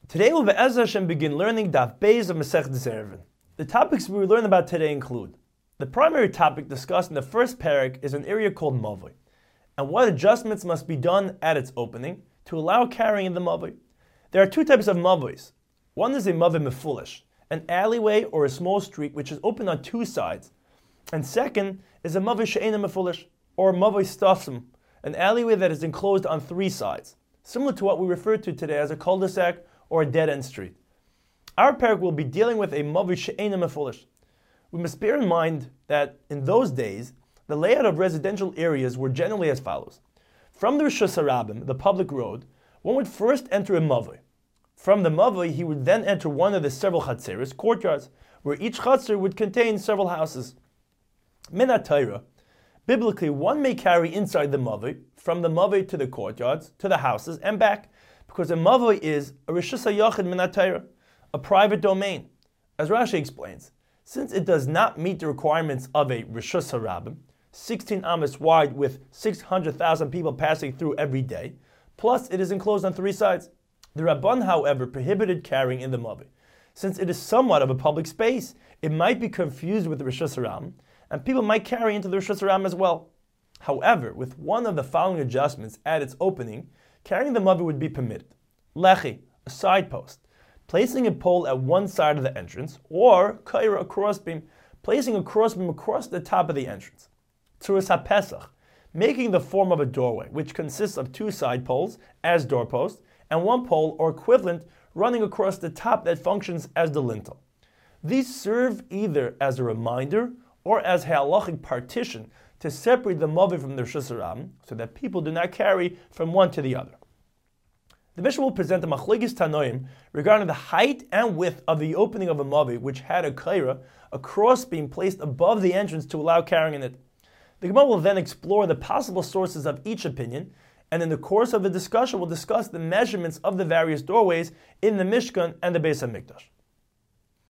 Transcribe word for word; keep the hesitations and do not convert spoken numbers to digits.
Today we'll Be'ez Hashem begin learning Daf Beis of Masechet Eruvin. The topics we will learn about today include: the primary topic discussed in the first parak is an area called Mavoi, and what adjustments must be done at its opening to allow carrying in the Mavoi. There are two types of Mavois. One is a Mavoi Mefulish, an alleyway or a small street which is open on two sides. And second is a Mavoi She'ena Mefulish, or Mavoi Stafsim, an alleyway that is enclosed on three sides, similar to what we refer to today as a cul-de-sac or a dead-end street. Our parak will be dealing with a Mavoi She'ena Mefulish. We must bear in mind that in those days, the layout of residential areas were generally as follows. From the Rishus HaRabim, the public road, one would first enter a Mavoi. From the Mavoi, he would then enter one of the several chatzeros, courtyards, where each chatzer would contain several houses. Min HaTorah, biblically, one may carry inside the Mavoi, from the Mavoi to the courtyards, to the houses, and back, because a Mavoi is a Rishus HaYachid Min HaTorah, a private domain. As Rashi explains, since it does not meet the requirements of a Rishus HaRabim, sixteen amos wide with six hundred thousand people passing through every day, plus it is enclosed on three sides. The Rabban, however, prohibited carrying in the Mavoi. Since it is somewhat of a public space, it might be confused with the Rishus HaRabim, and people might carry into the Rishus HaRabim as well. However, with one of the following adjustments at its opening, carrying the Mavoi would be permitted. Lechi, a side post, placing a pole at one side of the entrance, or kaira, a crossbeam, placing a crossbeam across the top of the entrance. Tzuras HaPesach, making the form of a doorway, which consists of two side poles as doorposts, and one pole or equivalent running across the top that functions as the lintel. These serve either as a reminder or as a halachic partition to separate the Mavoi from the Rishus HaRabim, so that people do not carry from one to the other. The Mishnah will present a machlokes tanoim regarding the height and width of the opening of a Mavoi which had a kaira, a crossbeam placed above the entrance to allow carrying in it. The Gemara will then explore the possible sources of each opinion, and in the course of the discussion we'll discuss the measurements of the various doorways in the Mishkan and the Beis HaMikdash.